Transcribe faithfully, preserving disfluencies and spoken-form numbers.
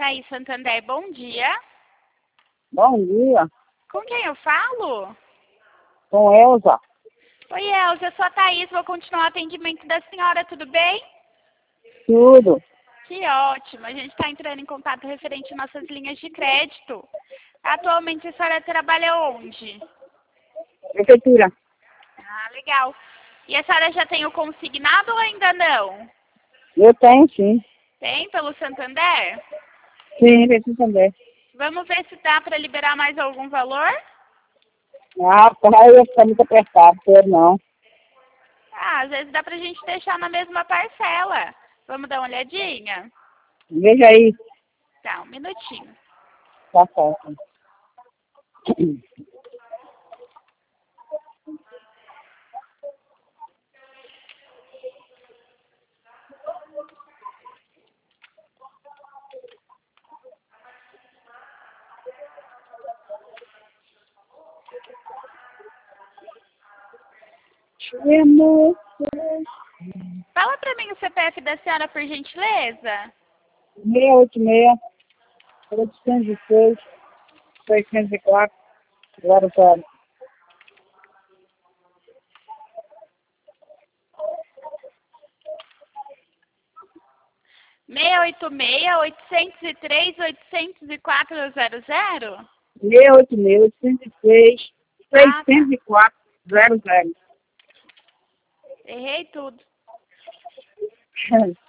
Thaís Santander, bom dia. Bom dia, Com quem eu falo? com Elza. Oi, Elza, eu sou a Thaís, vou continuar o atendimento da senhora, tudo bem? Tudo. Que ótimo, a gente está entrando em contato referente às nossas linhas de crédito. Atualmente a senhora trabalha onde? Prefeitura. Ah, legal. E a senhora já tem o consignado ou ainda não? Eu tenho sim. Tem pelo Santander? Sim, preciso também. Vamos ver se dá para liberar mais algum valor? Ah, pai, eu ficar muito apertado, eu não. Ah, às vezes dá pra gente deixar na mesma parcela. Vamos dar uma olhadinha? Veja aí. Tá, um minutinho. Tá certo. Fala pra mim o C P F da senhora, por gentileza. seis oito seis, oitocentos e seis, seiscentos e quatro, zero zero. seis oito seis, oitocentos e três, oitocentos e quatro, zero zero? seis oito seis, oitocentos e seis, Ah, tá. seiscentos e quatro, zero zero. Errei tudo.